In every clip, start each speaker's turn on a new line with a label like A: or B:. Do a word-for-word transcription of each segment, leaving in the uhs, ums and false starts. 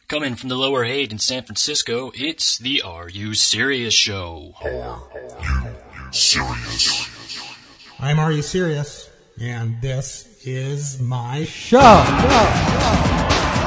A: Coming from the Lower Haight in San Francisco, it's the Are You Serious Show.
B: Are You Serious?
C: I'm Are You Serious? And this is my show. show.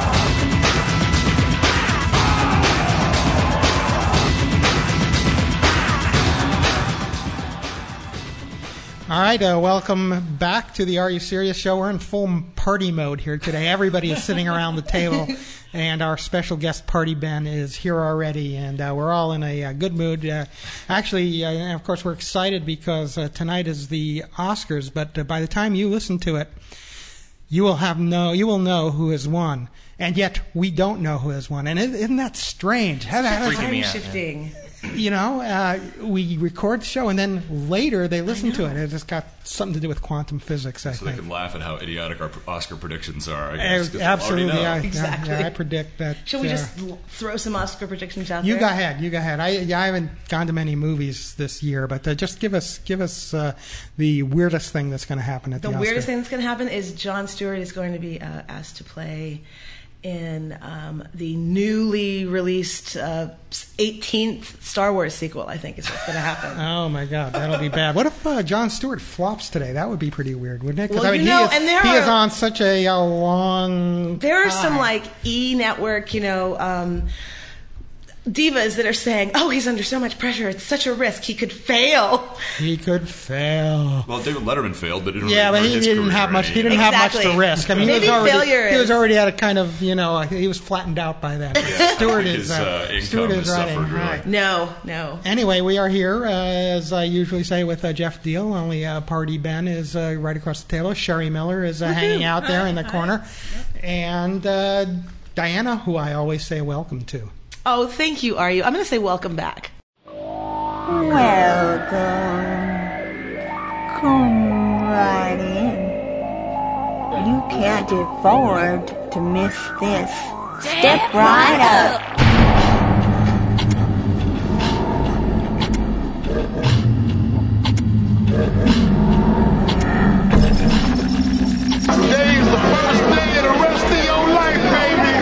C: All right, uh, welcome back to the Are You Serious show. We're in full party mode here today. Everybody is sitting around the table, and our special guest, Party Ben, is here already, and uh, we're all in a uh, good mood. Uh, actually, uh, of course, we're excited because uh, tonight is the Oscars, but uh, by the time you listen to it, you will have no, you will know who has won, and yet we don't know who has won. And isn't that strange? How, how,
D: Time shifting.
C: You know, uh, we record the show, and then later they listen to it. It's just got something to do with quantum physics, I
E: so
C: think.
E: they can laugh at how idiotic our Oscar predictions are, I guess.
C: Uh, absolutely. I,
D: exactly.
C: Yeah, I predict that.
D: Shall we
C: uh,
D: just throw some Oscar predictions out
C: you
D: there?
C: You go ahead. You go ahead. I, yeah, I haven't gone to many movies this year, but uh, just give us give us uh, the weirdest thing that's going to happen at the
D: The
C: Oscars.
D: weirdest thing that's going to happen is Jon Stewart is going to be uh, asked to play in um, the newly released uh, eighteenth Star Wars sequel, I think is what's going to happen.
C: Oh, my God. That'll be bad. What if uh, Jon Stewart flops today? That would be pretty weird, wouldn't it? Because
D: well,
C: I mean,
D: you know,
C: he, is,
D: and there
C: he
D: are,
C: is on such a, a long
D: There are
C: time.
D: some, like, E-network, you know... Um, divas that are saying, oh, he's under so much pressure, it's such a risk, he could fail.
C: He could fail.
E: Well, David Letterman failed, but it didn't
C: yeah,
E: really
C: but he
E: his
C: didn't
E: career
C: have much. He didn't
D: exactly.
C: have much to risk. I mean,
D: Maybe
C: he was already
D: failure
C: he
D: is...
C: was already at a kind of you know he was flattened out by that.
E: Yeah,
C: Stewart
E: his,
C: is uh,
E: uh,
C: Stewart
E: income
C: is
E: has
C: running
E: suffered, really.
C: right.
D: No, no.
C: Anyway, we are here uh, as I usually say with uh, Jeff Deal. Only uh, Party Ben is uh, right across the table. Sherry Miller is uh, hanging out there in the corner, and uh, Diana, who I always say welcome to.
D: Oh, thank you, Are You? I'm going to say welcome back.
F: Welcome. Come right in. You can't afford to miss this. Step right up.
B: Today's the first day of the rest of your life, baby.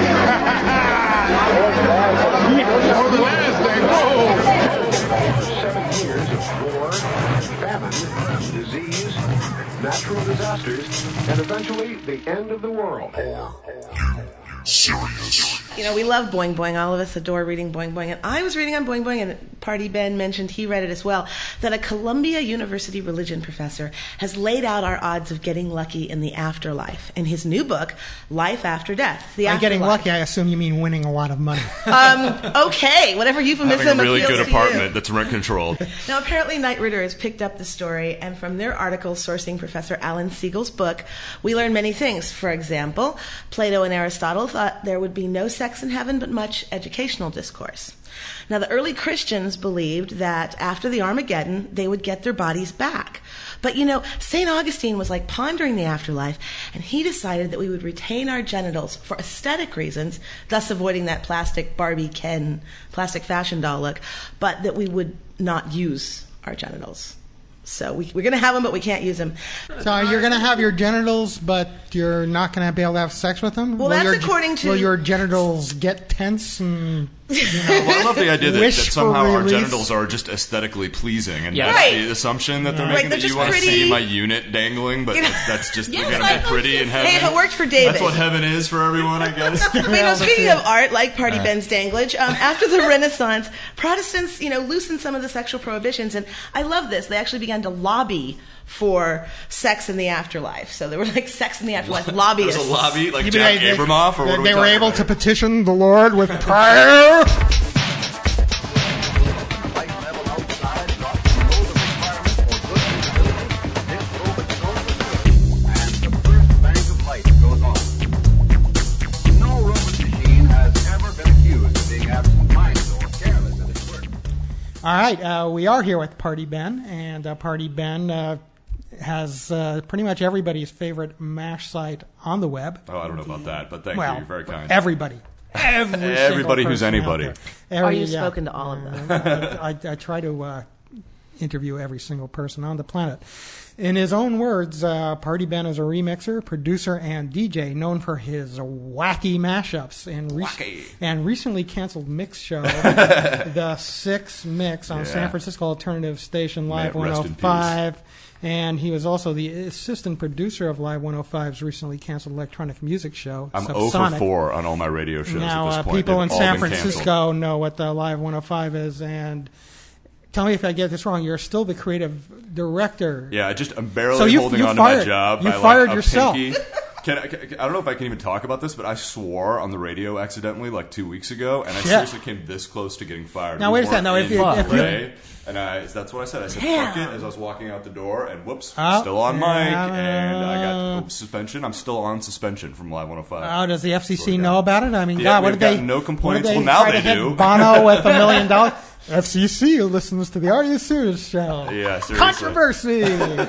B: Or the last day. Whoa.
G: Seven years of war, famine, disease, natural disasters, and eventually the end of the world.
B: Serious.
D: You know, we love Boing Boing. All of us adore reading Boing Boing. And I was reading on Boing Boing, and Party Ben mentioned he read it as well, that a Columbia University religion professor has laid out our odds of getting lucky in the afterlife in his new book, Life After Death. The
C: By
D: Afterlife.
C: getting lucky, I assume you mean winning a lot of money.
D: Um, okay, whatever euphemism
E: Having a really
D: appeals
E: good
D: to
E: apartment
D: you.
E: that's rent controlled.
D: Now, apparently, Knight Ridder has picked up the story, and from their article sourcing Professor Alan Siegel's book, we learn many things. For example, Plato and Aristotle thought there would be no sex in heaven, but much educational discourse. Now, the early Christians believed that after the Armageddon, they would get their bodies back. But, you know, Saint Augustine was like pondering the afterlife, and he decided that we would retain our genitals for aesthetic reasons, thus avoiding that plastic Barbie Ken, plastic fashion doll look, but that we would not use our genitals. So we, we're going to have them, but we can't use them.
C: So you're going to have your genitals, but you're not going to be able to have sex with them?
D: Well,
C: will
D: that's
C: your,
D: according to...
C: Will your genitals get tense and... You know,
E: Well, I love the idea that, that
C: wish
E: somehow
C: for
E: our
C: release.
E: genitals are just aesthetically pleasing, and
A: Yeah.
E: that's
D: Right.
E: the assumption that they're
D: Right,
E: making,
D: they're
E: that you
D: just
E: want to
D: pretty.
E: see my unit dangling, but
D: You know-
E: that's, that's just
D: Yeah,
E: going to
D: like,
E: be pretty in heaven.
D: Hey, if it worked for David.
E: That's what heaven is for everyone, I guess.
D: But, you know, speaking of art, like Party Ben's danglage, um, after the Renaissance, Protestants, you know, loosened some of the sexual prohibitions, and I love this. They actually began to lobby for sex in the afterlife. So there were like sex in the afterlife lobbyists.
E: There's a lobby, like
C: You
E: Jack
C: mean they-
E: Abramoff, or
C: they,
E: what are we
C: they were
E: talking
C: able
E: about
C: to
E: here?
C: petition the Lord with prayer. All right, uh, we are here with Party Ben, and uh, Party Ben uh, has uh, pretty much everybody's favorite MASH site on the web.
E: Oh, I don't know about that, but thank
C: well,
E: you. You're very kind.
C: everybody. Every
E: Everybody
C: single
E: who's
C: person out
E: anybody.
C: there.
D: Are
C: Every-
D: you
C: yeah.
D: spoken to all of them?
C: Uh, I, I try to uh, interview every single person on the planet. In his own words, uh, Party Ben is a remixer, producer, and D J known for his wacky mashups and, re-
E: Wacky.
C: and recently canceled mix show, The Six Mix, on
E: Yeah.
C: San Francisco alternative station Live
E: May it rest in
C: one oh five. And he was also the assistant producer of Live one oh five's recently canceled electronic music show,
E: I'm
C: Subsonic.
E: zero for four on all my radio shows
C: Now,
E: at this
C: uh,
E: point.
C: people
E: They've
C: in
E: all
C: San
E: been
C: Francisco
E: canceled.
C: know what the Live one oh five is, and tell me if I get this wrong. You're still the creative director.
E: Yeah, I just I'm barely
C: So you-
E: holding
C: you
E: on
C: fired-
E: to my job.
C: you
E: by
C: fired
E: like a
C: yourself.
E: Pinky. Can I, can, I don't know if I can even talk about this, but I swore on the radio accidentally like two weeks ago, and I
C: Shit.
E: seriously came this close to getting fired.
C: Now,
E: We
C: wait a second.
E: weren't
C: No, if
E: in
C: you- if you-
E: Ray, and I, that's what I said. I said, fuck it, as I was walking out the door, and whoops,
C: Oh,
E: still on mic,
C: yeah.
E: and I got oops, suspension. I'm still on suspension from Live one oh five.
C: Oh, does the F C C
E: Swear to
C: know
E: God.
C: about it? I mean,
E: Yeah,
C: God, what
E: we've
C: did they?
E: gotten no
C: what did
E: complaints.
C: they
E: Well, now
C: try
E: they
C: to hit
E: do.
C: Bono with a million dollars. F C C listens to the Are You Serious show.
E: Yeah, seriously.
C: Controversy.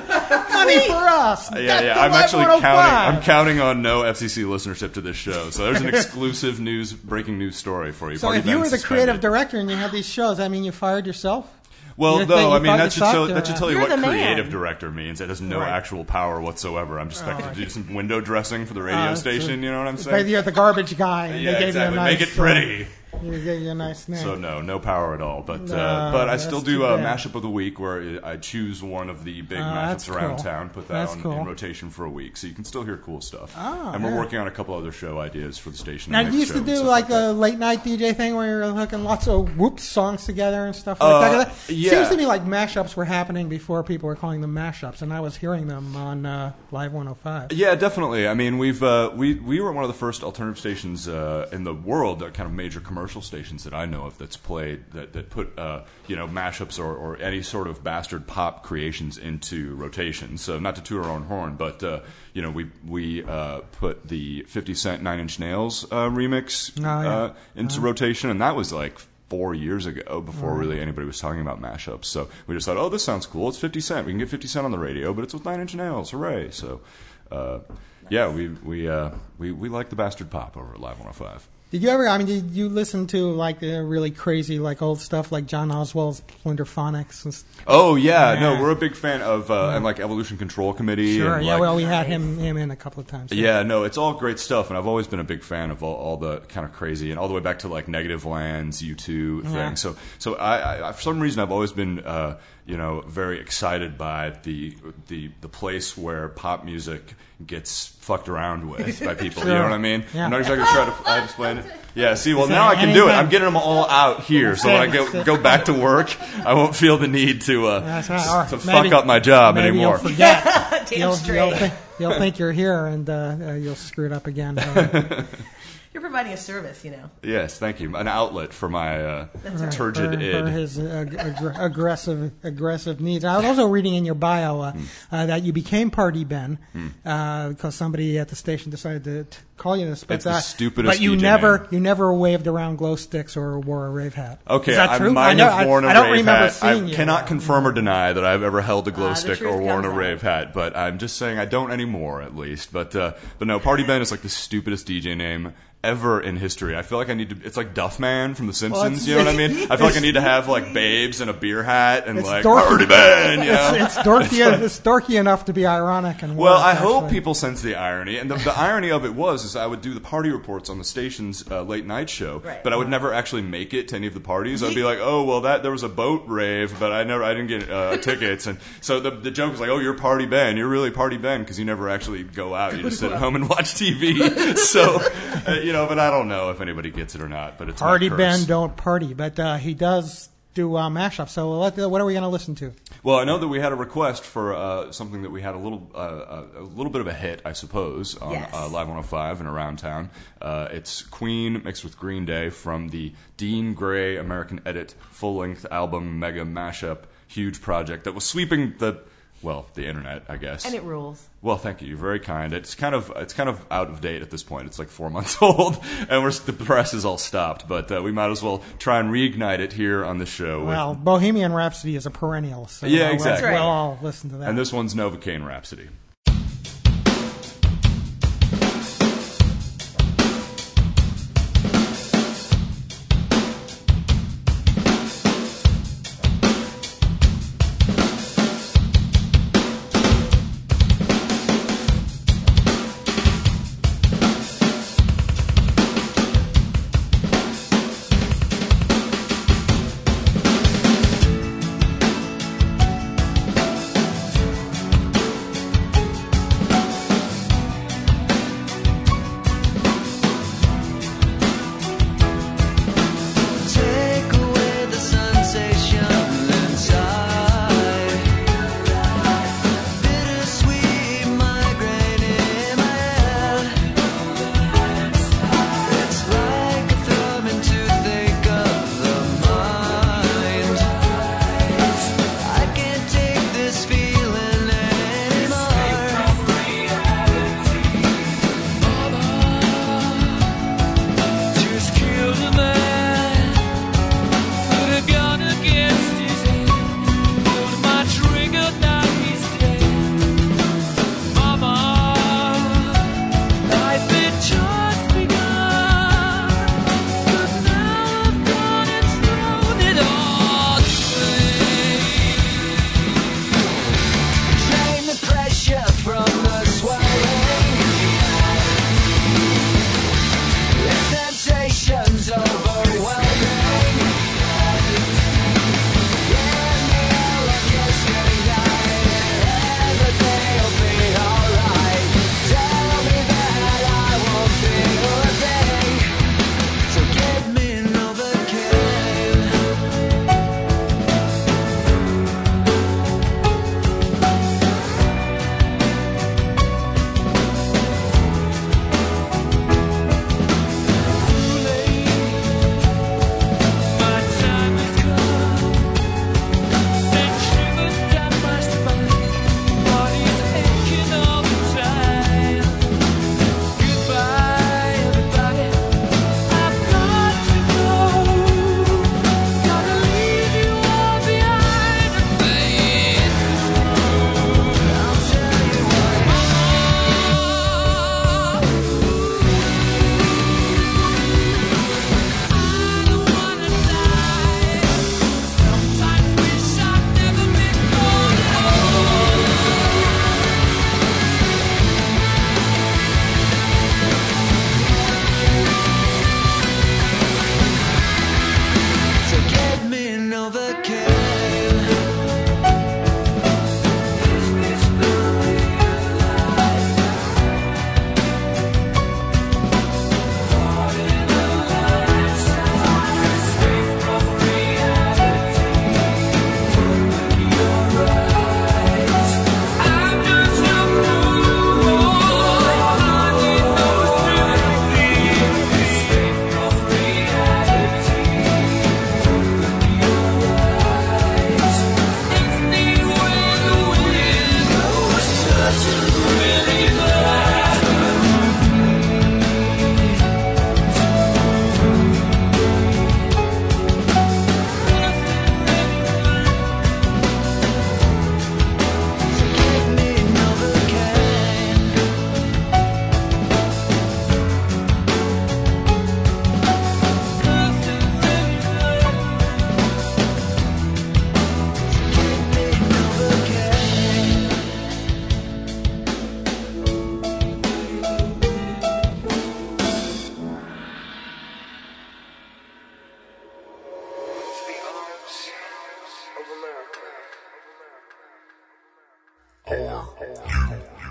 C: Money for us.
E: Yeah,
C: Get
E: yeah.
C: the
E: I'm
C: Live
E: actually
C: one oh five.
E: counting. I'm counting on no F C C listenership to this show. So there's an exclusive news, breaking news story for you.
C: So
E: Party
C: if you
E: Ben
C: were the
E: suspended.
C: creative director and you had these shows, I mean, you fired yourself?
E: Well,
C: You
E: no,
C: think you
E: I mean
C: thought
E: that
C: you
E: should, tell,
C: sucked,
E: that should
C: or-
E: tell you
D: You're
E: what
D: the man.
E: creative director means. It has no
C: Right.
E: actual power whatsoever. I'm just expected
C: Oh,
E: to do some window dressing for the radio
C: Uh,
E: station.
C: so-
E: You know what I'm
C: But
E: saying?
C: you're the garbage guy, and
E: Yeah,
C: they gave
E: exactly.
C: you a nice.
E: Make it pretty.
C: Uh, you gave you a nice name.
E: So no, no power at all. But uh,
C: No,
E: but I
C: that's
E: still
C: too
E: do a
C: bad.
E: mashup of the week where I choose one of the big
C: Oh, that's
E: mashups around
C: cool.
E: town, put that
C: That's
E: on
C: cool.
E: in rotation for a week, so you can still hear cool stuff.
C: Oh,
E: and we're
C: yeah.
E: working on a couple other show ideas for the station.
C: Now,
E: next
C: you used
E: show
C: to
E: and
C: do
E: stuff
C: like
E: that.
C: a late night D J thing where you're hooking lots of whoops songs together and stuff like
E: Uh,
C: that. It
E: yeah.
C: seems to me like mashups were happening before people were calling them mashups, and I was hearing them on uh, Live one oh five.
E: Yeah, definitely. I mean, we've uh, we we were one of the first alternative stations uh, in the world, that kind of major commercial stations that I know of that's played that that put uh, you know mashups or, or any sort of bastard pop creations into rotation. So not to toot our own horn, but uh, you know we we uh, put the fifty Cent Nine Inch Nails uh, remix
C: Oh, yeah.
E: uh, into rotation, and that was like four years ago before really anybody was talking about mashups. So we just thought, oh, this sounds cool. It's fifty Cent. We can get fifty Cent on the radio, but it's with Nine Inch Nails. Hooray! So. Uh, Yeah, we we uh, we we like the bastard pop over at Live one oh five.
C: Did you ever? I mean, did you listen to like the really crazy, like old stuff, like John Oswald's Splendophonics? And st-
E: Oh yeah, no,
C: Yeah.
E: we're a big fan of uh, and like Evolution Control Committee.
C: Sure.
E: and,
C: Yeah.
E: like,
C: Well, we had him him in a couple of times.
E: Yeah, no, it's all great stuff, and I've always been a big fan of all, all the kind of crazy and all the way back to like Negative Lands, U two thing.
C: Yeah.
E: So, so I, I, for some reason, I've always been, uh, you know, very excited by the the the place where pop music gets fucked around with by people. You
C: Sure.
E: know what I mean?
C: Yeah.
E: I'm not exactly sure how to I explain it. Yeah. See, well, now I can do it. I'm getting them all out here, so when I go go back to work, I won't feel the need to uh,
C: That's right. Or
E: to
C: maybe-
E: fuck up my job
C: Maybe
E: anymore.
C: you'll forget.
D: Damn
C: you'll,
D: straight.
C: you'll, think, you'll think you're here, and uh, uh, you'll screw it up again.
D: You're providing a service, you know.
E: Yes, thank you. An outlet for my uh,
D: right.
E: turgid
C: for,
E: id.
C: for his uh, ag- aggressive aggressive needs. I was also reading in your bio uh,
E: Hmm.
C: uh, that you became Party Ben uh, because somebody at the station decided to, to call you this. But,
E: It's the
C: uh,
E: stupidest
C: But you
E: D J
C: never
E: name.
C: you never waved around glow sticks or wore a rave hat.
E: Okay,
C: Is that
E: I
C: true?
E: might
C: know,
E: have worn a
C: I, I don't
E: rave
C: remember
E: hat.
C: seeing
E: I
C: you.
E: cannot confirm or deny that I've ever held a glow
D: Ah, the
E: stick
D: truth
E: or worn a
D: comes out.
E: rave hat, but I'm just saying I don't anymore, at least. But uh, but no, Party Ben is like the stupidest D J name ever in history. I feel like I need to. It's like Duffman from The Simpsons.
C: it's-
E: you know what I mean? I feel like I need to have like babes and a beer hat and
C: It's
E: like
C: dorky.
E: Party Ben. You know?
C: It's, it's dorky. It's dorky enough to be ironic and
E: Well,
C: worse,
E: I hope
C: actually.
E: people sense the irony, and the, the irony of it was is I would do the party reports on the station's uh, late night show,
D: Right.
E: but I would never actually make it to any of the parties. I'd be like, oh well, that there was a boat rave, but I never, I didn't get uh, tickets, and so the the joke was like, oh, you're Party Ben, you're really Party Ben because you never actually go out, you just sit at home and watch T V. So, uh, you know, but I don't know if anybody gets it or not. But it's my
C: Party
E: curse.
C: Ben don't party, but uh, he does do uh, mashups. So let, what are we going to listen to?
E: Well, I know that we had a request for uh, something that we had a little uh, a, a little bit of a hit, I suppose, on
D: Yes.
E: uh, Live one oh five and around town. Uh, it's Queen mixed with Green Day from the Dean Gray American Edit full-length album mega mashup, huge project that was sweeping the well the internet, I guess.
D: And it rules.
E: Well, thank you. You're very kind. It's kind of it's kind of out of date at this point. It's like four months old, and we're the press is all stopped. But uh, we might as well try and reignite it here on the show. with-
C: Well, Bohemian Rhapsody is a perennial. So
E: Yeah,
C: uh, we'll-
E: exactly.
C: We'll all listen to that.
E: and this one's Novocaine Rhapsody.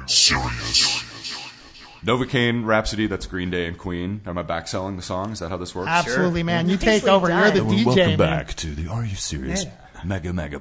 A: Serious?
E: Novocaine, Rhapsody, that's Green Day and Queen. Am I back selling the song? Is that how this works?
C: Absolutely, man. You
D: Nicely
C: take over.
D: done.
C: You're the
E: Well,
C: D J,
E: welcome
C: man.
E: back to the Are You Serious
C: Yeah.
E: Mega Mega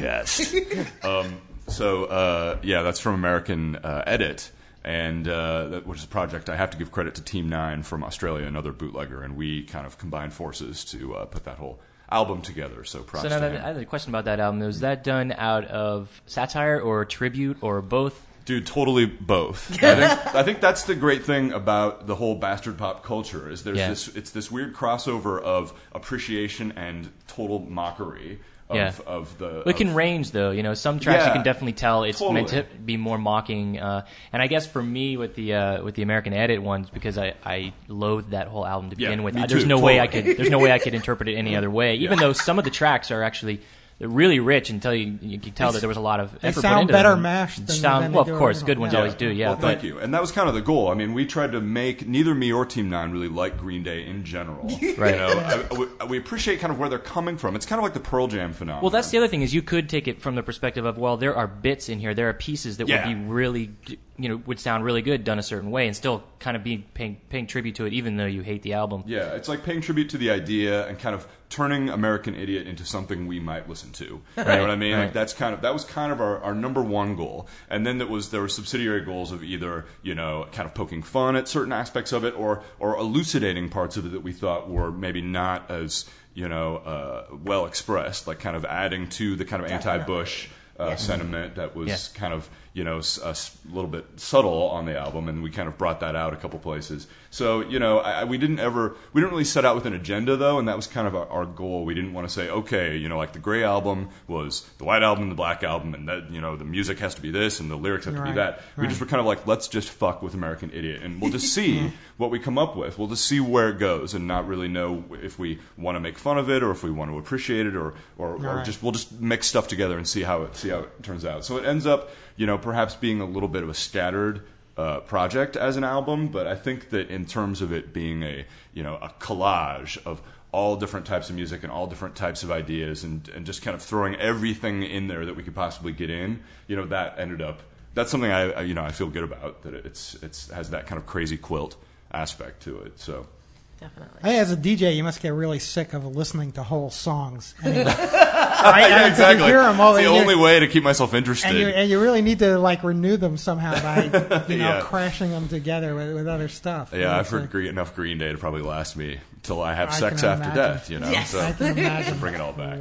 E: Podcast. um, so, uh, yeah, that's from American uh, Edit, and uh, that, which is a project I have to give credit to Team Nine from Australia, another bootlegger, and we kind of combined forces to uh, put that whole album together. So, props
H: So
E: to
H: now
E: him.
H: that, I have a question about that album. Was that done out of satire or tribute or both?
E: Dude, totally both. I think, I think that's the great thing about the whole bastard pop culture is there's
H: Yeah.
E: this it's this weird crossover of appreciation and total mockery of,
H: Yeah.
E: of the.
H: It can
E: of-
H: range, though. You know, some tracks
E: Yeah,
H: you can definitely tell it's meant to
E: totally.
H: be more mocking. Uh, and I guess for me, with the uh, with the American Edit ones, because I, I loathed that whole album to
E: Yeah,
H: begin with.
E: me
H: I- There's
E: too,
H: no way I
E: totally.
H: could. There's no way I could interpret it any other way. Even
E: Yeah.
H: though some of the tracks are actually. They're really rich until you you can tell that there was a lot of
C: They
H: effort
C: sound
H: put into
C: better
H: them.
C: mashed than-
H: Sound,
C: than they
H: well,
C: do
H: of course,
C: original.
H: good ones
C: Yeah.
H: always do. Yeah,
E: Well,
H: but
E: thank you. And that was kind of the goal. I mean, we tried to make neither me or Team Nine really like Green Day in general.
H: Right.
E: You know, I- we, we appreciate kind of where they're coming from. It's kind of like the Pearl Jam phenomenon.
H: Well, that's the other thing is you could take it from the perspective of, well, there are bits in here, there are pieces that
E: Yeah.
H: would be really, you know, would sound really good done a certain way and still kind of be paying, paying tribute to it even though you hate the album.
E: Yeah, it's like paying tribute to the idea and kind of turning American Idiot into something we might listen to. You know what I mean?
H: right.
E: Like that's kind of that was kind of our, our number one goal. And then that was there were subsidiary goals of either, you know, kind of poking fun at certain aspects of it or or elucidating parts of it that we thought were maybe not as, you know, uh, well expressed, like kind of adding to the kind of anti-Bush uh, sentiment that was
H: Yeah.
E: kind of, you know, s- a s- little bit subtle on the album, and we kind of brought that out a couple places. So, you know, I, I- we didn't ever, we didn't really set out with an agenda, though, and that was kind of our, our goal. We didn't want to say, okay, you know, like the Gray album was the White album, the Black album, and that, you know, the music has to be this, and the lyrics have to
C: Right,
E: be that. We
C: right.
E: just were kind of like, let's just fuck with American Idiot, and we'll just see what we come up with. We'll just see where it goes, and not really know if we want to make fun of it, or if we want to appreciate it, or, or, or
C: Right.
E: just, we'll just mix stuff together and see how it, see how it turns out. So it ends up, you know, perhaps being a little bit of a scattered uh, project as an album, but I think that in terms of it being a, you know, a collage of all different types of music and all different types of ideas and, and just kind of throwing everything in there that we could possibly get in, you know, that ended up, that's something I, I you know, I feel good about, that it's, it's has that kind of crazy quilt aspect to it, so.
D: Definitely.
C: Hey, as a D J, you must get really sick of listening to whole songs. Anyway. Right?
E: Yeah,
C: You
E: exactly.
C: hear 'em all-
E: It's the
C: and you-
E: only way to keep myself interested.
C: And you, and you really need to like renew them somehow by you know
E: Yeah.
C: crashing them together with, with other stuff.
E: Yeah, I've
C: It's
E: heard
C: like-
E: Green, enough Green Day to probably last me till I have
C: I
E: sex
C: can
E: after
C: imagine.
E: death, you know.
D: Yes.
E: So
C: I can imagine.
E: bring it all back.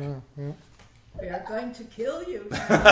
I: We are going to kill you.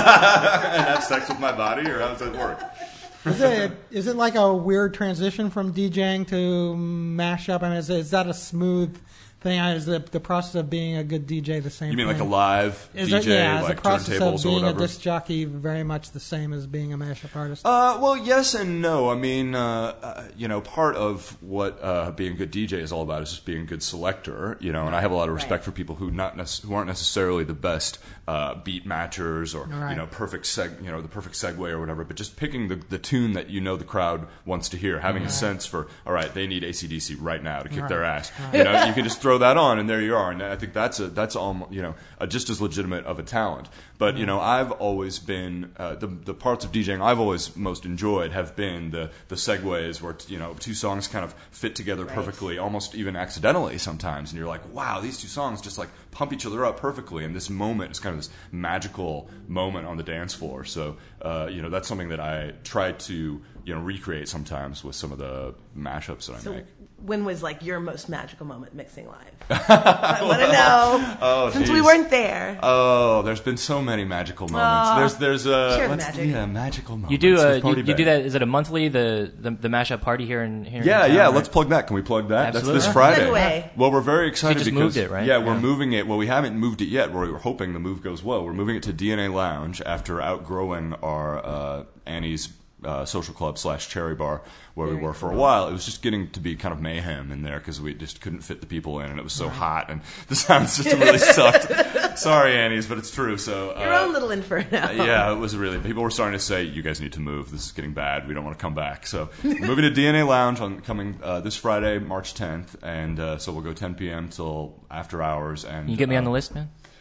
E: Have sex with my body, or how does that work?
C: Is it is it like a weird transition from DJing to mashup? I mean, is, is that a smooth thing? Is the the process of being a good D J the same?
E: You mean
C: thing?
E: like a live
C: Is
E: D
C: it,
E: J,
C: yeah, is
E: like
C: the process
E: turntables
C: of
E: or
C: being a
E: whatever?
C: disc jockey very much the same as being a mashup artist?
E: Uh, well, yes and no. I mean, uh, uh, you know, part of what uh, being a good D J is all about is just being a good selector. You know, and I have a lot of respect
D: Right.
E: for people who not nec- who aren't necessarily the best uh, beat matchers or
C: Right.
E: you know perfect seg- you know the perfect segue or whatever, but just picking the, the tune that you know the crowd wants to hear, having a sense for all right, they need A C D C right now to kick
C: Right.
E: their ass. You know, you can just throw that on, and there you are. And I think that's a that's almost you know a, just as legitimate of a talent. But you know, I've always been uh, the the parts of DJing I've always most enjoyed have been the the segues where you know two songs kind of fit together perfectly, almost even accidentally sometimes, and you're like, wow, these two songs just like pump each other up perfectly, and this moment is kind of this magical moment on the dance floor. So uh, you know, that's something that I try to you know recreate sometimes with some of the mashups that I
D: So
E: make.
D: when was like your most magical moment mixing live? I want to know.
E: Oh,
D: since we
E: geez.
D: weren't there.
E: Oh, there's been so many magical moments.
D: Aw.
E: there's there's uh,
D: Pure
E: let's-
D: magic.
E: yeah, magical moments.
H: You do
E: with
H: uh, you,
E: Party
H: you do
E: Band.
H: that? Is it a monthly the the, the mashup party here in here?
E: Yeah,
H: in town,
E: yeah.
H: right?
E: Let's plug that. Can we plug that?
H: Absolutely.
E: That's this
H: Yeah.
E: Friday.
D: Segue.
E: Well, we're very excited
H: just
E: because
H: moved it, right?
E: yeah, we're
H: Yeah.
E: moving it. Well, we haven't moved it yet. We're hoping the move goes well. We're moving it to D N A Lounge after outgrowing our uh, Annie's uh, social club slash cherry bar where we were for a while. It was just getting to be kind of mayhem in there because we just couldn't fit the people in, and it was so hot, and the sound system really sucked. Sorry, Annie's, but it's true. So
D: Your
E: uh,
D: own little inferno.
E: yeah, it was really. People were starting to say, "You guys need to move. This is getting bad. We don't want to come back." So we're moving to D N A Lounge on coming uh, this Friday, March tenth, and uh, so we'll go ten p.m. till after hours. And
H: Can you get me on
E: uh,
H: the list, man?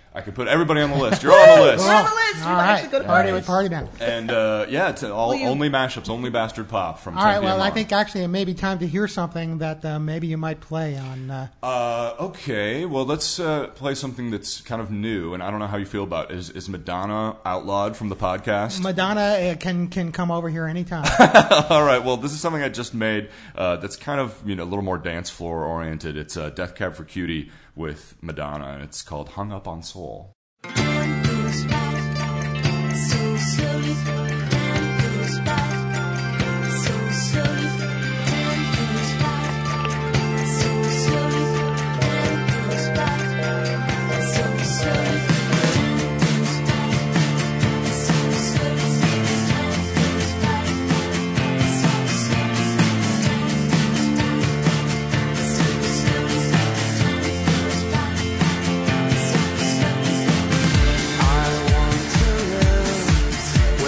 E: I could put everybody on the list. You're all on the list.
D: We're on the list.
C: All
D: We
C: right.
D: should go to
C: Party
D: parties.
C: with Party Ben.
E: And uh, yeah, it's all,
D: you-
E: only mashups, only Bastard Pop from
C: All right,
E: ten p m
C: well, I
E: on.
C: think actually it may be time to hear something that uh, maybe you might play on. Uh,
E: Uh, okay, well, let's uh, play something that's kind of new, and I don't know how you feel about it. Is, is Madonna outlawed from the podcast?
C: Madonna uh, can can come over here anytime.
E: All right, well, this is something I just made uh, that's kind of, you know, a little more dance floor oriented. It's uh, Death Cab for Cutie with Madonna, and it's called Hung Up on Soul.
J: I want to live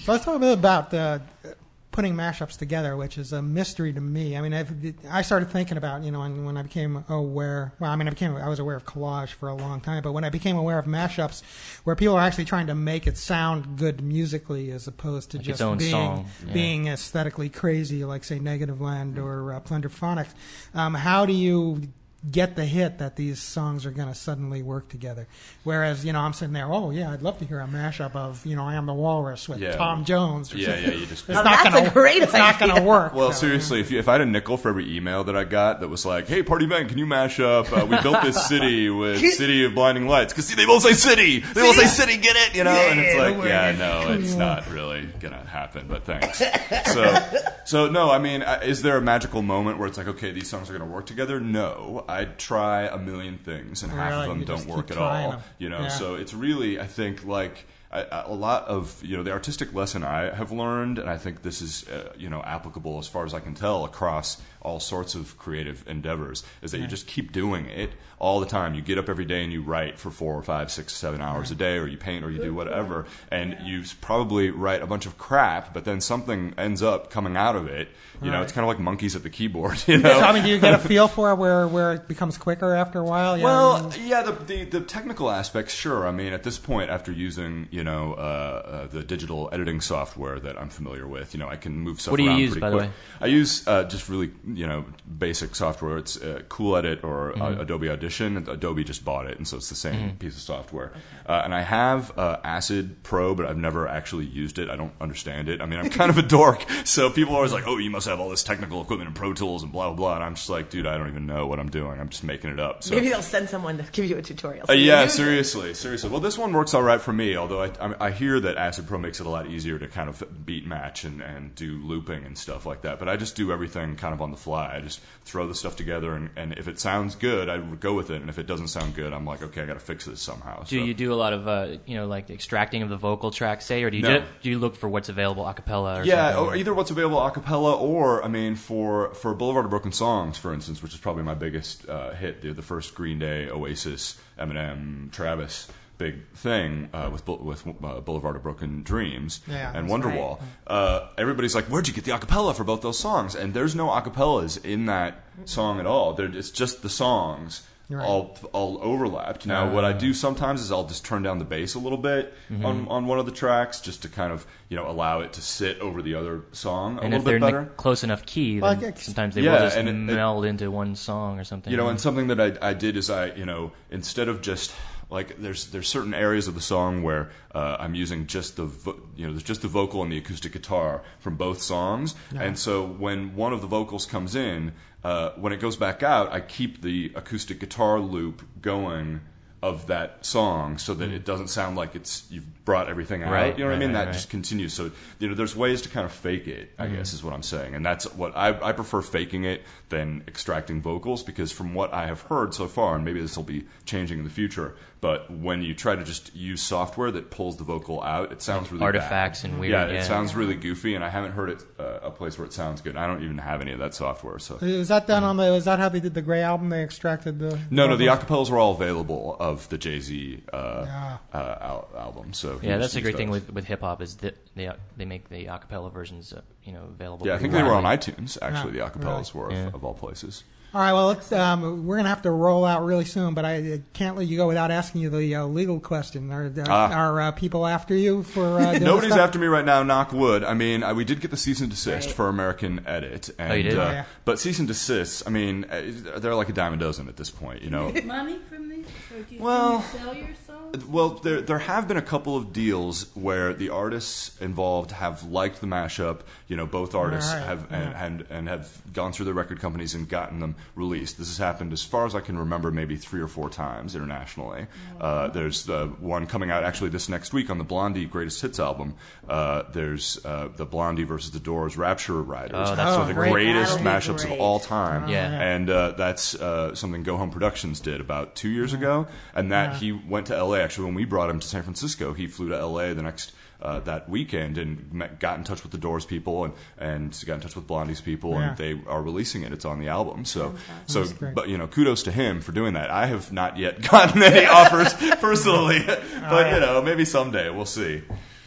C: So let's talk a bit about uh, putting mashups together, which is a mystery to me. I mean, I've, I started thinking about, you know, when, when I became aware, well, I mean, I became, I was aware of collage for a long time, but when I became aware of mashups, where people are actually trying to make it sound good musically as opposed to
H: like
C: just
H: its own
C: being,
H: song. Yeah.
C: being aesthetically crazy, like, say, Negativland or uh, Plunderphonics, um, how do you get the hit that these songs are going to suddenly work together? Whereas, you know, I'm sitting there, oh, yeah, I'd love to hear a mashup of, you know, I Am the Walrus with
E: yeah.
C: Tom Jones. Or
E: yeah,
C: something.
E: yeah, you just...
C: It's
D: Well,
C: not
D: that's
C: gonna,
D: a great
C: It's not
D: idea.
C: going to work.
E: Well,
C: so,
E: seriously, if, you, if I had a nickel for every email that I got that was like, hey, Party Ben, can you mash up, uh, we built this city with City of Blinding Lights, because see, they both say city! They both say city, get it? You know? And it's like, yeah, no, it's not really going to happen, but thanks. So, so, no, I mean, is there a magical moment where it's like, okay, these songs are going to work together? No. I'd try a million things, and half
C: Really?
E: of them
C: You just
E: don't work
C: keep
E: at all.
C: trying them.
E: You know,
C: Yeah.
E: so it's really, I think, like... I, a lot of, you know, the artistic lesson I have learned, and I think this is, uh, you know, applicable as far as I can tell across all sorts of creative endeavors, is that
C: Right.
E: you just keep doing it all the time. You get up every day and you write for four or five, six, seven hours a day, or you paint, or you do whatever, and you probably write a bunch of crap, but then something ends up coming out of it. You know,
C: Right.
E: it's kind of like monkeys at the keyboard, you know?
C: So, I mean, do you get a feel for it where, where it becomes quicker after a while? Yeah,
E: Well,
C: I mean,
E: yeah, the, the the technical aspects, sure. I mean, at this point, after using you know uh, uh, the digital editing software that I'm familiar with, you know, I can move stuff
H: What do you
E: around
H: use,
E: pretty
H: by the
E: quick.
H: way?
E: I use uh, just really you know basic software. It's uh, Cool Edit or
H: Mm-hmm.
E: uh, Adobe Audition. Adobe just bought it, and so it's the same piece of software. Uh, and I have uh, Acid Pro, but I've never actually used it. I don't understand it. I mean, I'm kind of a dork, so people are always like, "Oh, you must have all this technical equipment and Pro Tools and blah blah blah." And I'm just like, dude, I don't even know what I'm doing. I'm just making it up. So.
D: Maybe they'll send someone to give you a tutorial. So
E: Uh,
D: you
E: yeah,
D: use it.
E: seriously, seriously. Well, this one works all right for me, although I, I, I hear that Acid Pro makes it a lot easier to kind of beat match and, and do looping and stuff like that. But I just do everything kind of on the fly. I just throw the stuff together, and, and if it sounds good, I go with it. And if it doesn't sound good, I'm like, okay, I got to fix this somehow.
H: Do
E: so.
H: you do a lot of, uh, you know, like extracting of the vocal track, say, or do you
E: No.
H: do, do you look for what's available a cappella or
E: Yeah,
H: something?
E: or either what's available a cappella, or I mean, for for Boulevard of Broken Songs, for instance, which is probably my biggest uh, hit, the, the first Green Day, Oasis, Eminem, Travis big thing uh, with Bul- with uh, Boulevard of Broken Dreams
C: Yeah,
E: and
C: that's
E: Wonderwall. Uh, everybody's like, "Where'd you get the acapella for both those songs?" And there's no acapellas in that song at all. They're, it's just the songs.
C: Right.
E: all all overlapped. Now, what I do sometimes is I'll just turn down the bass a little bit
H: Mm-hmm.
E: on, on one of the tracks, just to kind of you know allow it to sit over the other song a
H: And
E: little
H: if they're
E: bit
H: in the
E: better.
H: close enough key,
C: Well,
H: then
C: I guess-
H: sometimes they
E: Yeah,
H: will just
E: and it- it-
H: meld into one song or something.
E: You know, and something that I, I did is I, you know, instead of just like there's there's certain areas of the song where uh, I'm using just the vo- you know there's just the vocal and the acoustic guitar from both songs, and so when one of the vocals comes in, uh, when it goes back out, I keep the acoustic guitar loop going of that song so that it doesn't sound like it's you've brought everything out.
H: Right,
E: You know what
H: right,
E: I mean?
H: right,
E: That
H: right.
E: just continues. So you know, there's ways to kind of fake it. I guess is what I'm saying, and that's what I, I prefer faking it than extracting vocals, because from what I have heard so far, and maybe this will be changing in the future, but when you try to just use software that pulls the vocal out, it sounds really
H: artifacts
E: bad.
H: and weird,
E: Yeah, it
H: yeah.
E: sounds really goofy, and I haven't heard it uh, a place where it sounds good. I don't even have any of that software. So
C: is that done on the? Is that how they did the Grey album? They extracted the.
E: no, no, the
C: vocals?
E: acapellas were all available of the Jay-Z uh,
C: Yeah.
E: uh, al- album. So he
H: Yeah,
E: was-
H: that's the
E: he
H: great
E: was
H: thing
E: those.
H: with, with hip hop is that they they make the acapella versions uh, you know available.
E: Yeah, I think
H: pretty
E: they were on
H: widely.
E: iTunes. Actually,
C: Yeah,
E: the acapellas were
H: Yeah.
E: of, of all places.
C: All right, well, let's, um, we're going to have to roll out really soon, but I can't let you go without asking you the uh, legal question. Are, are,
E: Ah.
C: are uh, people after you for uh, doing
E: Nobody's
C: stuff?
E: after me right now, knock wood. I mean, I, we did get the cease and desist
D: Right.
E: for American Edit. And,
H: Oh, you did?
E: Uh,
C: Oh, yeah.
E: But cease and desists, I mean, uh, they're like a dime a dozen at this point, you know.
I: Money from these? Or do you,
E: Well-
I: do you sell your songs?
E: Well, there there have been a couple of deals where the artists involved have liked the mashup. You know, both artists
C: Right,
E: have
C: yeah.
E: and, and and have gone through the record companies and gotten them released. This has happened, as far as I can remember, maybe three or four times internationally. Uh, there's the one coming out actually this next week on the Blondie Greatest Hits album. Uh, there's uh, the Blondie versus the Doors Rapture Riders.
H: Oh, that's
E: so
C: Oh,
E: the
C: great.
E: greatest
D: That'll be
E: mashups of
D: great.
E: all time.
H: Yeah.
E: And uh, that's uh, something Go Home Productions did about two years ago. And that
C: Yeah.
E: he went to L A. Actually, when we brought him to San Francisco, he flew to L A the next uh, that weekend and met, got in touch with the Doors people and, and got in touch with Blondie's people,
C: Yeah.
E: and they are releasing it. It's on the album. So, so,
C: That's great.
E: but you know, kudos to him for doing that. I have not yet gotten any offers personally, but
C: Oh, yeah.
E: you know, maybe someday we'll see.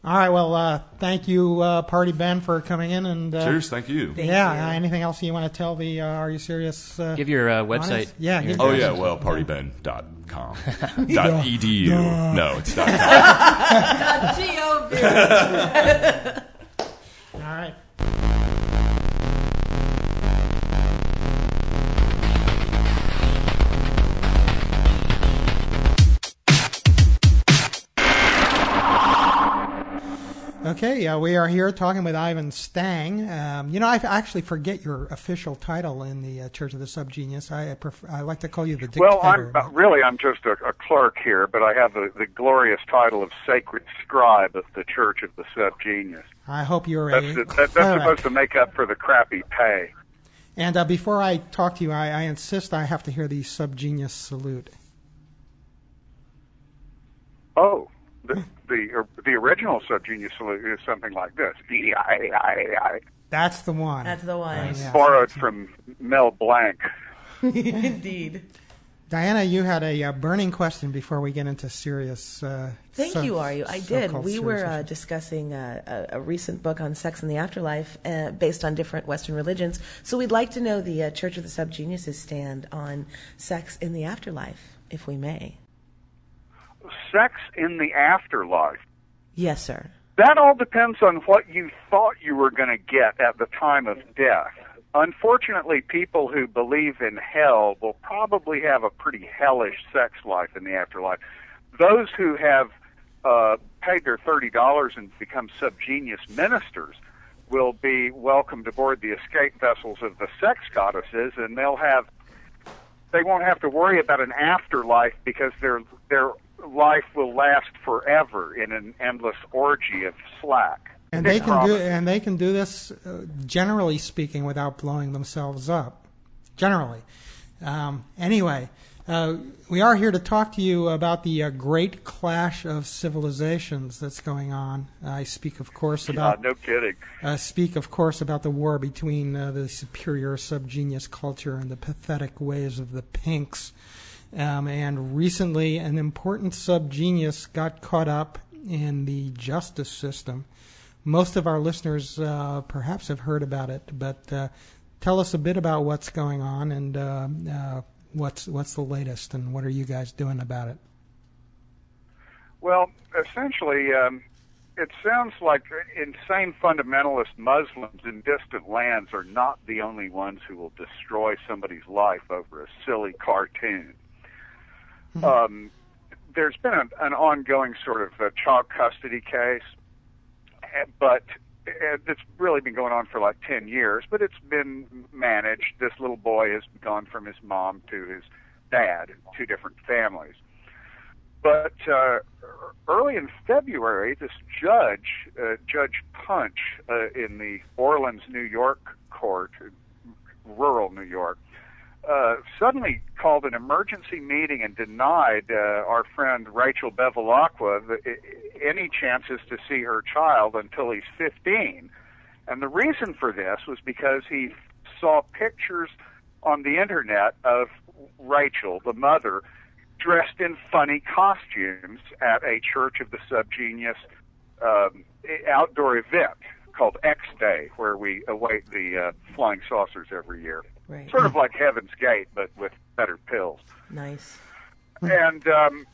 C: All right. Well, uh, thank you, uh, Party Ben, for coming in. And uh,
E: cheers. Thank you.
D: Thank
C: yeah.
D: you.
C: Uh, anything else you want to tell the uh, Are You Serious? Uh,
H: Give your uh, website.
C: audience? Yeah.
H: Your
C: give-
E: Oh yeah, well, partyben dot com.
C: Yeah.
E: dot edu.
C: Duh.
E: No, it's dot com.
D: G O V.
C: All right. Okay, uh, we are here talking with Ivan Stang. Um, you know, I f- actually forget your official title in the uh, Church of the Subgenius. I I, prefer, I like to call you the dictator.
J: Well, I'm uh, really I'm just a, a clerk here, but I have the, the glorious title of Sacred Scribe of the Church of the Subgenius.
C: I hope you're
J: That's,
C: a
J: the, that, that's
C: cleric.
J: supposed to make up for the crappy pay.
C: And uh, before I talk to you, I, I insist I have to hear the Subgenius salute.
J: Oh, the the, the original Subgenius salute is something like this. E I I I.
C: That's the one.
D: That's the one.
C: Yeah.
J: Borrowed from Mel Blanc.
D: Indeed.
C: Diana, you had a uh, burning question before we get into serious. Uh,
D: Thank
C: sub-
D: you, Aryu. I did.
C: so-called
D: We
C: serious
D: were uh,
C: issues.
D: discussing uh, a, a recent book on sex in the afterlife uh, based on different Western religions. So we'd like to know the uh, Church of the Subgenius's stand on sex in the afterlife, if we may.
J: Sex in the afterlife.
D: Yes, sir.
J: That all depends on what you thought you were going to get at the time of death. Unfortunately, people who believe in hell will probably have a pretty hellish sex life in the afterlife. Those who have uh, paid their thirty dollars and become subgenius ministers will be welcomed aboard the escape vessels of the sex goddesses, and they'll have they won't have to worry about an afterlife because their their life will last forever in an endless orgy of slack.
C: And they can do and they can do this, uh, generally speaking, without blowing themselves up. Generally, um, anyway, uh, we are here to talk to you about the uh, great clash of civilizations that's going on. I speak, of course, about
J: Yeah, no kidding.
C: uh, speak, of course, about the war between uh, the superior subgenius culture and the pathetic ways of the pinks. Um, and recently, an important subgenius got caught up in the justice system. Most of our listeners uh, perhaps have heard about it, but uh, tell us a bit about what's going on and uh, uh, what's what's the latest, and what are you guys doing about it?
J: Well, essentially, um, it sounds like insane fundamentalist Muslims in distant lands are not the only ones who will destroy somebody's life over a silly cartoon. Mm-hmm. Um, there's been a, an ongoing sort of uh, child custody case, but it's really been going on for like ten years, but it's been managed. This little boy has gone from his mom to his dad, two different families. But uh, early in February, this judge, uh, Judge Punch, uh, in the Orleans, New York court, rural New York, uh, suddenly called an emergency meeting and denied uh, our friend Rachel Bevilacqua the, any chances to see her child until he's fifteen. And the reason for this was because he saw pictures on the internet of Rachel, the mother, dressed in funny costumes at a Church of the Subgenius um, outdoor event called X Day, where we await the uh, flying saucers every year.
D: Right.
J: Sort of like Heaven's Gate, but with better pills.
D: Nice.
J: And um,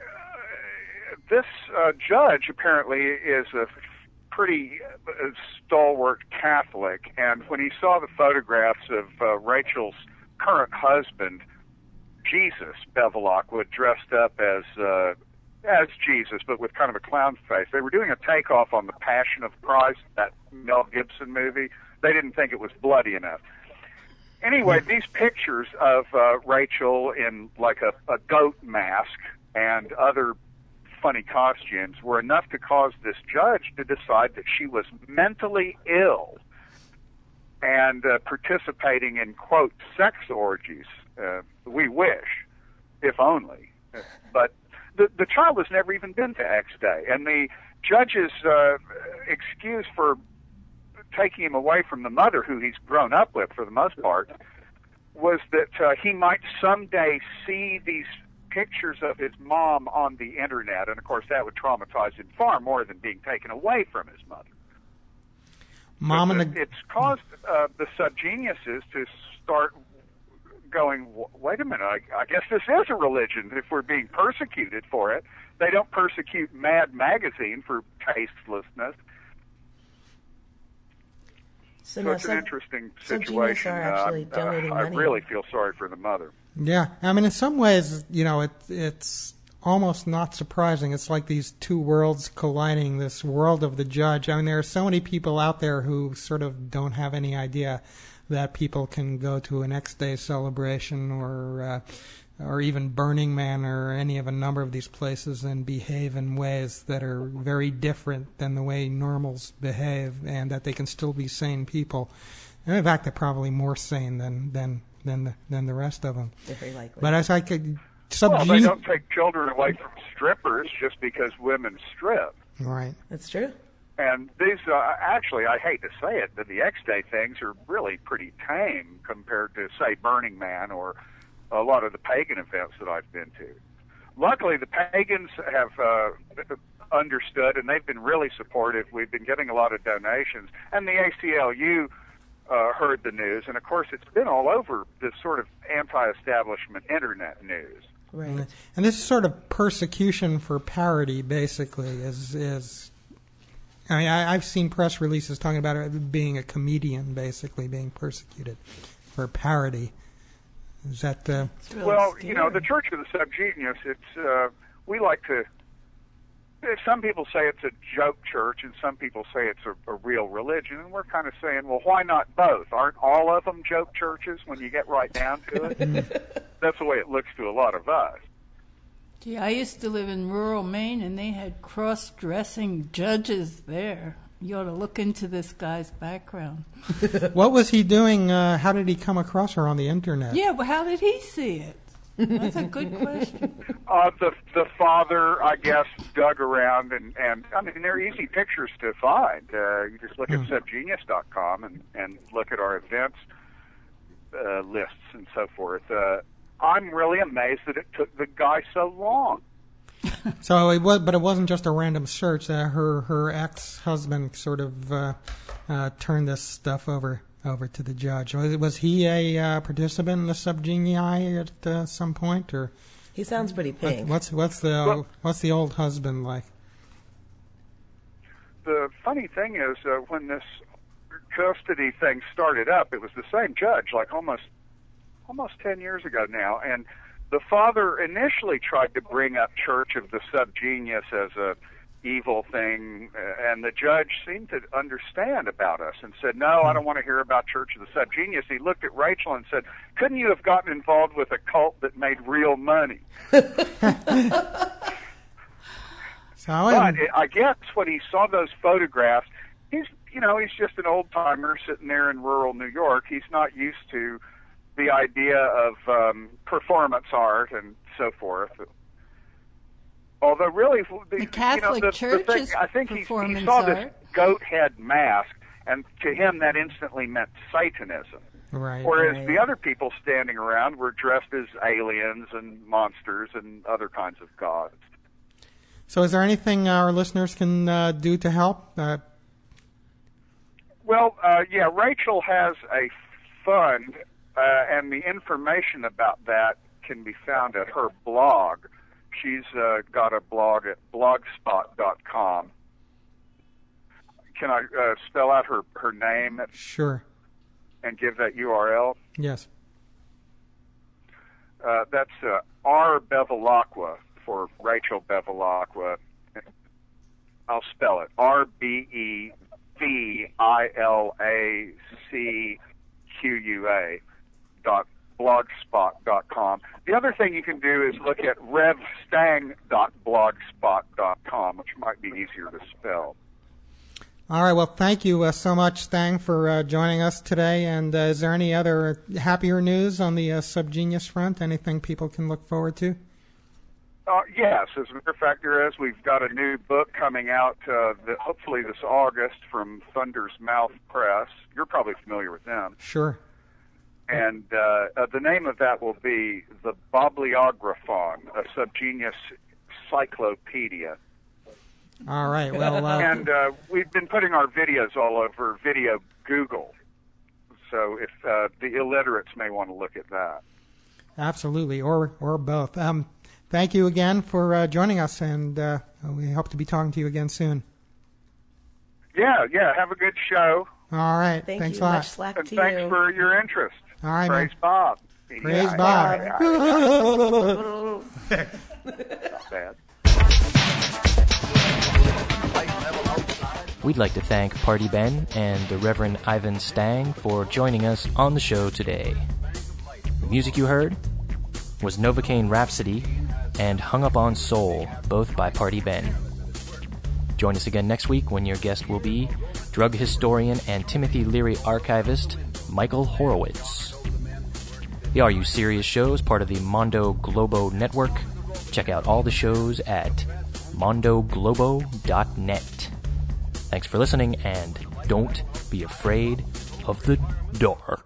J: uh, this uh, judge apparently is a pretty uh, stalwart Catholic, and when he saw the photographs of uh, Rachel's current husband, Jesus Bevilacqua, dressed up as uh, as Jesus, but with kind of a clown face. They were doing a takeoff on The Passion of Christ, that Mel Gibson movie. They didn't think it was bloody enough. Anyway, these pictures of uh, Rachel in like a, a goat mask and other funny costumes were enough to cause this judge to decide that she was mentally ill and uh, participating in, quote, sex orgies. Uh, we wish, if only. But the, the child has never even been to X Day, and the judge's uh, excuse for taking him away from the mother, who he's grown up with for the most part, was that uh, he might someday see these pictures of his mom on the internet, and of course that would traumatize him far more than being taken away from his mother.
C: Mom
J: so
C: and the...
J: It's caused uh, the subgeniuses to start going, wait a minute, I, I guess this is a religion if we're being persecuted for it. They don't persecute Mad Magazine for tastelessness.
D: So,
J: So
D: now
J: it's
D: some,
J: an interesting
D: some
J: situation.
D: geniuses are actually
J: Uh,
D: donating
J: I
D: money.
J: really feel sorry for the mother.
C: Yeah, I mean, in some ways, you know, it, it's almost not surprising. It's like these two worlds colliding, this world of the judge. I mean, there are so many people out there who sort of don't have any idea that people can go to an X-Day celebration or uh, or even Burning Man or any of a number of these places and behave in ways that are very different than the way normals behave, and that they can still be sane people. And in fact, they're probably more sane than than than the, than the rest of them.
D: Very likely.
C: But as I could
J: Well, they
C: subgene-
J: don't take children away from strippers just because women strip.
C: right.
D: That's true.
J: And these, uh, actually, I hate to say it, but the X-Day things are really pretty tame compared to, say, Burning Man or a lot of the pagan events that I've been to. Luckily, the pagans have uh, understood, and they've been really supportive. We've been getting a lot of donations. And the A C L U uh, heard the news, and, of course, it's been all over this sort of anti-establishment Internet news.
D: Right.
C: And this is sort of persecution for parody, basically, is is. I mean, I, I've seen press releases talking about it being a comedian, basically being persecuted for parody. Is that? Uh,
D: really
J: Well,
D: scary.
J: you know, the Church of the Subgenius, it's, uh, we like to, some people say it's a joke church and some people say it's a, a real religion, and we're kind of saying, well, why not both? Aren't all of them joke churches when you get right down to it? That's the way it looks to a lot of us.
I: Gee, I used to live in rural Maine, and they had cross-dressing judges there. You ought to look into this guy's background.
C: what was he doing? Uh, how did he come across her on the internet?
I: Yeah, but how did he see it? That's a good question.
J: Uh, the the father, I guess, dug around, and, and I mean, they're easy pictures to find. Uh, you just look at subgenius dot com and, and look at our events uh, lists and so forth. Uh, I'm really amazed that it took the guy so long.
C: So it was, but it wasn't just a random search. Uh, her her ex husband sort of uh, uh, turned this stuff over over to the judge. Was, was he a uh, participant in the Subgenii at uh, some point, or
D: He sounds pretty
C: what,
D: pink.
C: what's what's the
J: Well-
C: what's the old husband like?
J: The funny thing is, uh, when this custody thing started up, it was the same judge, like almost almost ten years ago now, and the father initially tried to bring up Church of the Subgenius as a evil thing, uh, and the judge seemed to understand about us and said, no, I don't want to hear about Church of the Subgenius. He looked at Rachel and said, couldn't you have gotten involved with a cult that made real money?
C: So I,
J: But I guess when he saw those photographs, he's, you know, he's just an old timer sitting there in rural New York. He's not used to the idea of um, performance art and so forth. Although, really, the,
I: The Catholic
J: you know, the,
I: Church
J: the thing,
I: is
J: I think he, he
I: performance
J: saw this
I: art.
J: goat head mask, and to him that instantly meant Satanism.
C: right.
J: Whereas
D: Right.
J: the other people standing around were dressed as aliens and monsters and other kinds of gods.
C: So is there anything our listeners can uh, do to help? Uh,
J: Well, uh, yeah, Rachel has a fund, uh, and the information about that can be found at her blog. She's uh, got a blog at blogspot dot com. Can I uh, spell out her, her name
C: sure.
J: and give that U R L?
C: Yes.
J: Uh, that's uh, R. Bevilacqua for Rachel Bevilacqua. I'll spell it. R B E V I L A C Q U A dot blogspot dot com. The other thing you can do is look at revstang dot blogspot dot com, which might be easier to spell.
C: All right. Well, thank you uh, so much, Stang, for uh, joining us today. And uh, is there any other happier news on the uh, Subgenius front? Anything people can look forward to?
J: Uh, yes, as a matter of fact, there is. We've got a new book coming out, uh, that hopefully this August, from Thunder's Mouth Press. You're probably familiar with them.
C: Sure.
J: And uh, uh, the name of that will be the Bibliographon, a subgenius cyclopedia.
C: All right. Well, uh,
J: and uh, we've been putting our videos all over Video Google. So if uh, the illiterates may want to look at that.
C: Absolutely, or or both. Um, thank you again for uh, joining us, and uh, we hope to be talking to you again soon.
J: Yeah, yeah. Have a good show.
C: All right.
D: Thank
C: thanks
D: you.
C: a lot.
D: Much slack
J: And
D: to
J: thanks
D: you.
J: for your interest.
C: All right,
J: Praise
C: man.
J: Bob.
C: Praise
J: Yeah,
C: Bob.
J: yeah, yeah, yeah. Not bad.
H: We'd like to thank Party Ben and the Reverend Ivan Stang for joining us on the show today. The music you heard was Novocaine Rhapsody and Hung Up on Soul, both by Party Ben. Join us again next week when your guest will be drug historian and Timothy Leary archivist Michael Horowitz. The Are You Serious Show is part of the Mondo Globo Network. Check out all the shows at mondo globo dot net. Thanks for listening, and don't be afraid of the dark.